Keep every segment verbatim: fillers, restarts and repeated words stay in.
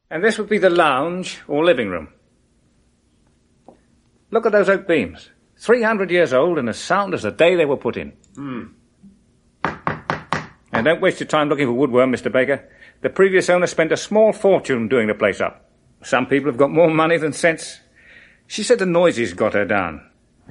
And this would be the lounge or living room. Look at those oak beams. three hundred years old and as sound as the day they were put in. Hmm. And don't waste your time looking for woodworm, Mister Baker. The previous owner spent a small fortune doing the place up. Some people have got more money than sense. She said the noises got her down.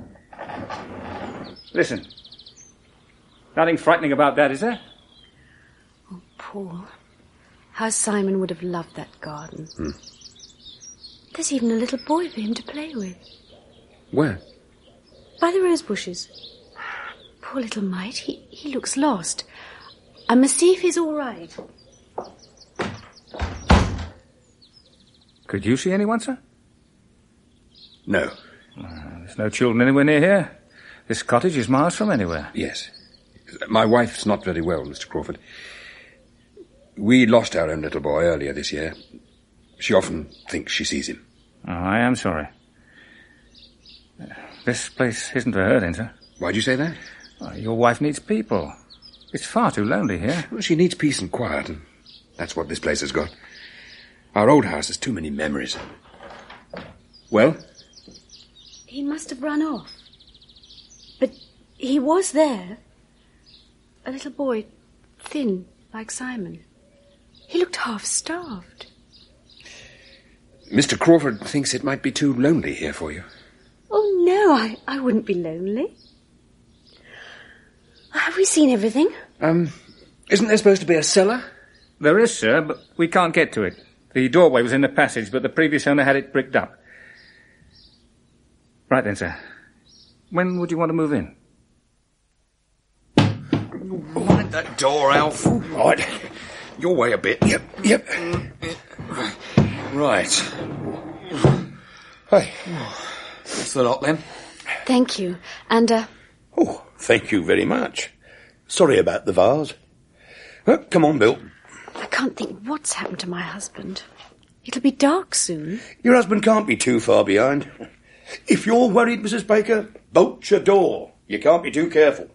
Listen. Nothing frightening about that, is there? Oh, Paul. How Simon would have loved that garden. Hmm. There's even a little boy for him to play with. Where? By the rose bushes. Poor little mite, he, he looks lost. I must see if he's all right. Could you see anyone, sir? No. Uh, there's no children anywhere near here. This cottage is miles from anywhere. Yes. My wife's not very well, Mister Crawford. We lost our own little boy earlier this year. She often thinks she sees him. Oh, I am sorry. This place isn't for her, then, sir. Why do you say that? Oh, your wife needs people. It's far too lonely here. Well, she needs peace and quiet, and that's what this place has got. Our old house has too many memories. Well? He must have run off. But he was there. A little boy, thin, like Simon. He looked half-starved. Mister Crawford thinks it might be too lonely here for you. Oh, no, I, I wouldn't be lonely. Have we seen everything? Um, isn't there supposed to be a cellar? There is, sir, but we can't get to it. The doorway was in the passage, but the previous owner had it bricked up. Right then, sir. When would you want to move in? Mind that door, Alf. Right. Your way a bit. Yep, yep. Right. Hey. What's the lot, then? Thank you. And, uh... Oh, thank you very much. Sorry about the vase. Oh, come on, Bill. I can't think what's happened to my husband. It'll be dark soon. Your husband can't be too far behind. If you're worried, Missus Baker, bolt your door. You can't be too careful.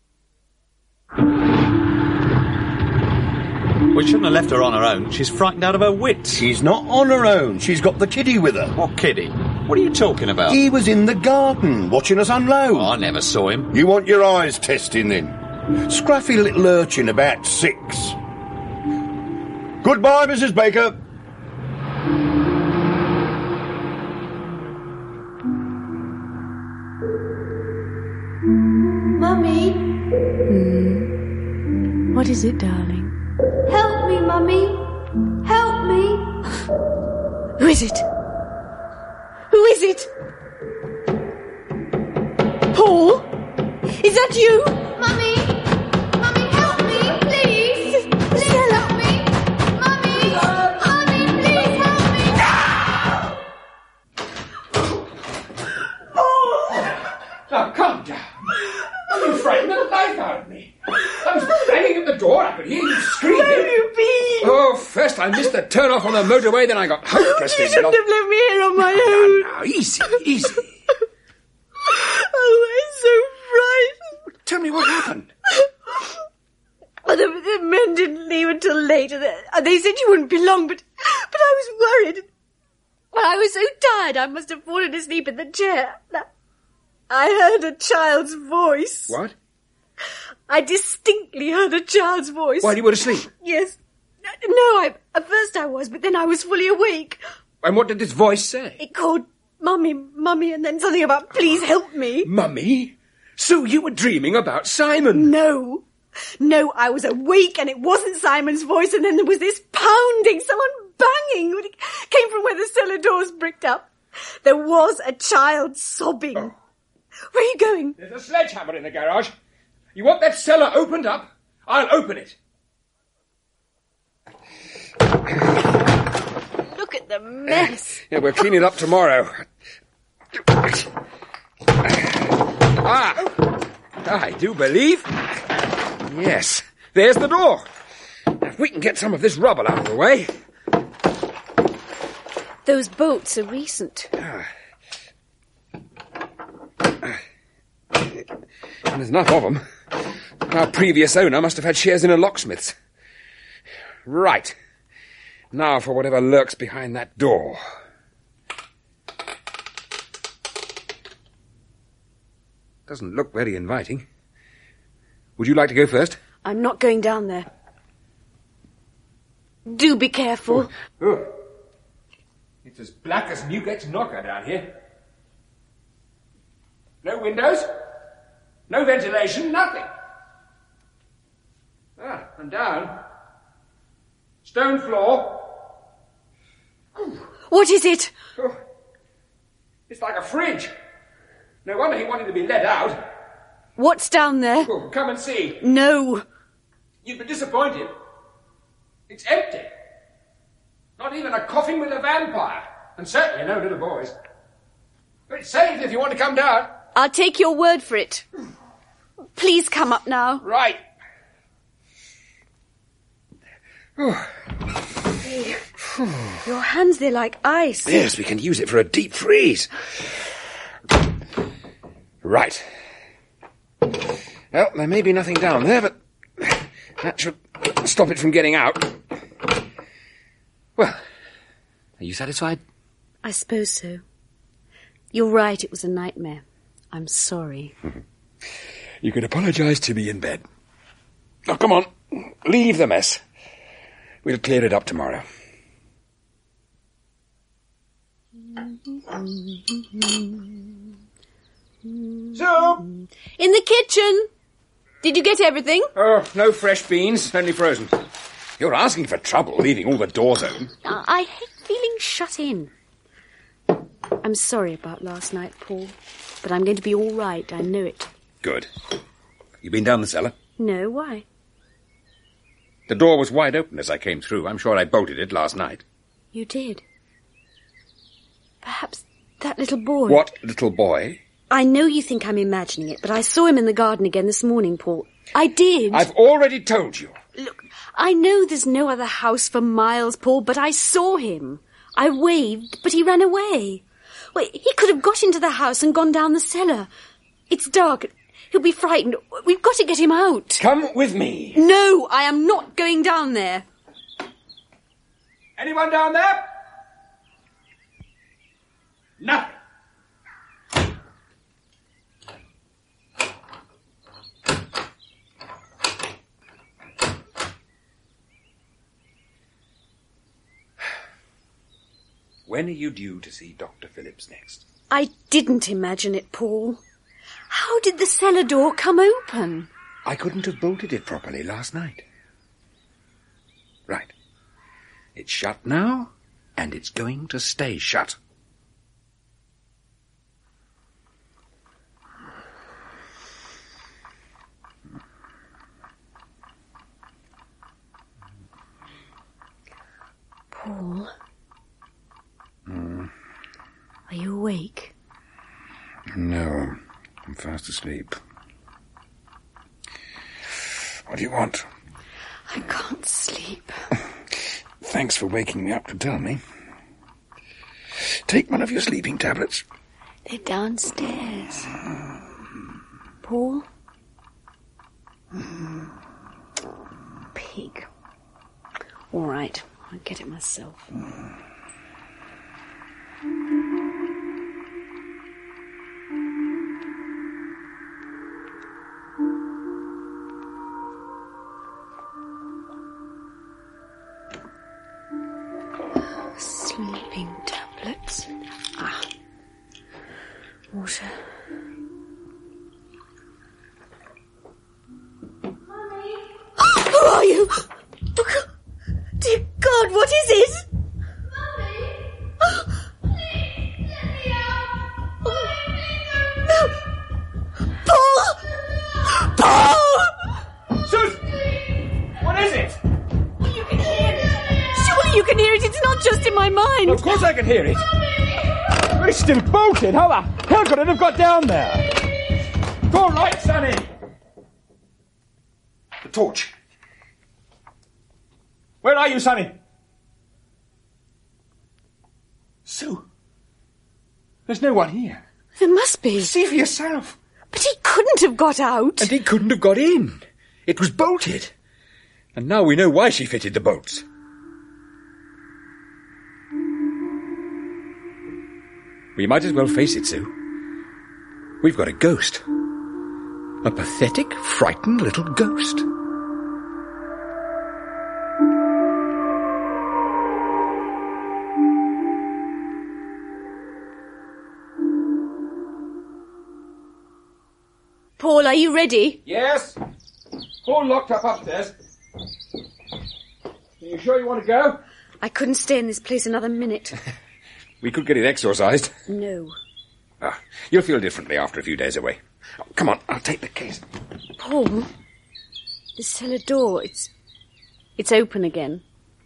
We shouldn't have left her on her own. She's frightened out of her wits. She's not on her own. She's got the kiddie with her. What kiddie? What are you talking about? He was in the garden, watching us unload. Oh, I never saw him. You want your eyes testing, then? Scruffy little urchin about six. Goodbye, Missus Baker. Mummy? Hmm. What is it, darling? Help me, Mummy. Help me. Who is it? Who is it? Paul? Is that you? Mummy? Mummy, help me, please. Please help me. Mummy? Mummy, please help me. Now, calm down. Are you frightened the life out of me? I was banging at the door. I could hear you screaming. Where have you been? Oh, first I missed the turn-off on the motorway, then I got hopelessly You shouldn't lost. have left me here on my Now, own. now, easy, easy. Oh, I'm so frightened. Tell me what happened. Well, the, the men didn't leave until later. They, they said you wouldn't be long, but, but I was worried. Well, I was so tired I must have fallen asleep in the chair. I heard a child's voice. What? I distinctly heard a child's voice. While you were asleep? Yes. No, I, at first I was, but then I was fully awake. And what did this voice say? It called Mummy, Mummy, and then something about please help me. Mummy? So you were dreaming about Simon? No. No, I was awake and it wasn't Simon's voice, and then there was this pounding, someone banging. It came from where the cellar door's bricked up. There was a child sobbing. Oh. Where are you going? There's a sledgehammer in the garage. You want that cellar opened up? I'll open it. Look at the mess. Yeah, we'll clean it up tomorrow. Ah! I do believe. Yes, there's the door. If we can get some of this rubble out of the way. Those bolts are recent. And there's enough of them. Our previous owner must have had shares in a locksmith's. Right. Now for whatever lurks behind that door. Doesn't look very inviting. Would you like to go first? I'm not going down there. Do be careful. Oh. Oh. It's as black as Newgate's knocker down here. No windows, no ventilation, nothing. Ah, and down. Stone floor. What is it? Oh. It's like a fridge. No wonder he wanted to be let out. What's down there? Oh, come and see. No. You'd be disappointed. It's empty. Not even a coffin with a vampire. And certainly no little boys. But it's safe if you want to come down. I'll take your word for it. Please come up now. Right. Hey, your hands, they're like ice. Yes, we can use it for a deep freeze. Right. Well, there may be nothing down there, but that should stop it from getting out. Well, are you satisfied? I suppose so. You're right, it was a nightmare. I'm sorry. You can apologise to me in bed. Now, come on. Leave the mess. We'll clear it up tomorrow. Soup! In the kitchen! Did you get everything? Oh, no fresh beans, only frozen. You're asking for trouble, leaving all the doors open. I, I hate feeling shut in. I'm sorry about last night, Paul, but I'm going to be all right, I know it. Good. You been down the cellar? No, why? The door was wide open as I came through. I'm sure I bolted it last night. You did. Perhaps that little boy... What little boy? I know you think I'm imagining it, but I saw him in the garden again this morning, Paul. I did. I've already told you. Look, I know there's no other house for miles, Paul, but I saw him. I waved, but he ran away. Well, he could have got into the house and gone down the cellar. It's dark. He'll be frightened. We've got to get him out. Come with me. No, I am not going down there. Anyone down there? Nothing. When are you due to see Doctor Phillips next? I didn't imagine it, Paul. How did the cellar door come open? I couldn't have bolted it properly last night. Right. It's shut now, and it's going to stay shut. Paul? Mm. Are you awake? No, I'm fast asleep. What do you want? I can't sleep. Thanks for waking me up to tell me. Take one of your sleeping tablets. They're downstairs. Paul? Pig. All right, I'll get it myself. Sleeping tablets. Ah. Water. Mummy! Who are you? Dear God, what is it? Mummy! Please, let me out! Mummy, please don't... No! Paul! Paul! Susan! What is it? You can hear it. Surely you can hear it. It's not just in my mind. Of course I can hear it. It's still bolted. How the hell could it have got down there? Go right, Sonny. The torch. Where are you, Sonny? Sue. There's no one here. There must be. See for yourself. But he couldn't have got out. And he couldn't have got in. It was bolted. And now we know why she fitted the bolts. We might as well face it, Sue. We've got a ghost. A pathetic, frightened little ghost. Paul, are you ready? Yes. All locked up upstairs. Are you sure you want to go? I couldn't stay in this place another minute. We could get it exorcised. No. Ah, you'll feel differently after a few days away. Oh, come on, I'll take the case. Paul, the cellar door, it's... it's open again.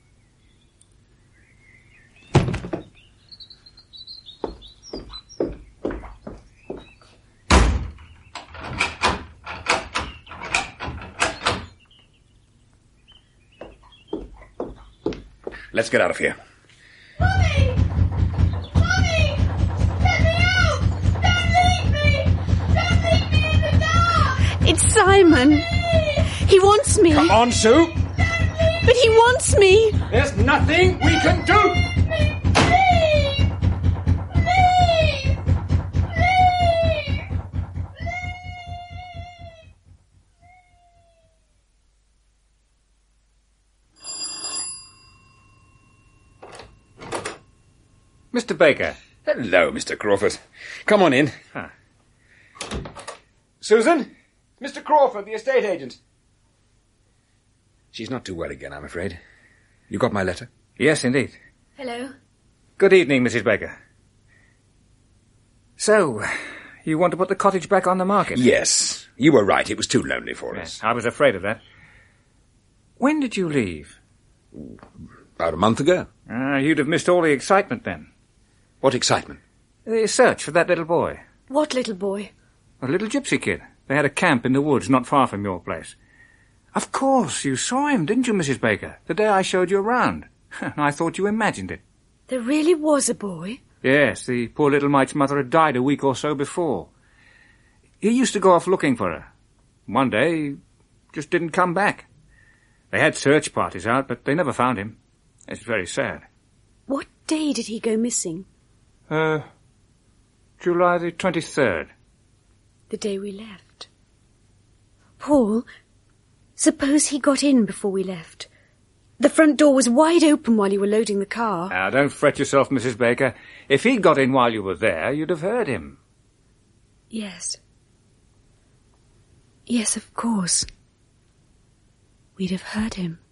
Let's get out of here. Mummy! Mummy! Let me out! Don't leave me! Don't leave me in the dark! It's Simon. He wants me. Come on, Sue. But he wants me. There's nothing we can do. Please! Please! Please! Mister Baker. Hello, Mister Crawford. Come on in. Huh. Susan? Mister Crawford, the estate agent. She's not too well again, I'm afraid. You got my letter? Yes, indeed. Hello. Good evening, Missus Baker. So, you want to put the cottage back on the market? Yes. You were right. It was too lonely for us. Yes, I was afraid of that. When did you leave? About a month ago. Ah, you'd have missed all the excitement then. What excitement? The search for that little boy. What little boy? A little gypsy kid. They had a camp in the woods not far from your place. Of course, you saw him, didn't you, Missus Baker? The day I showed you around. I thought you imagined it. There really was a boy? Yes, the poor little mite's mother had died a week or so before. He used to go off looking for her. One day, he just didn't come back. They had search parties out, but they never found him. It's very sad. What day did he go missing? Uh, July the twenty-third. The day we left. Paul, suppose he got in before we left. The front door was wide open while you were loading the car. Now, don't fret yourself, Missus Baker. If he'd got in while you were there, you'd have heard him. Yes. Yes, of course. We'd have heard him.